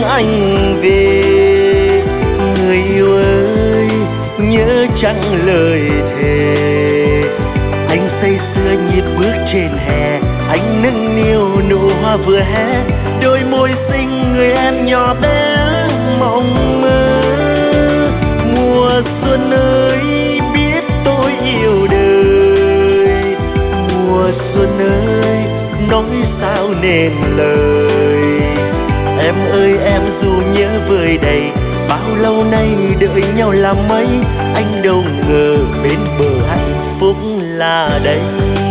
anh về. Người yêu ơi, nhớ chẳng lời thề. Anh say sưa nhịp bước trên hè, anh nâng niu nụ hoa vừa hé, đôi môi xinh người em nhỏ bé mộng mơ. Mùa xuân ơi, biết tôi yêu đời. Mùa xuân ơi, nói sao nên lời. Em ơi em dù nhớ vời đầy, bao lâu nay đợi nhau làm mấy, anh đâu ngờ bên bờ hạnh phúc là đây.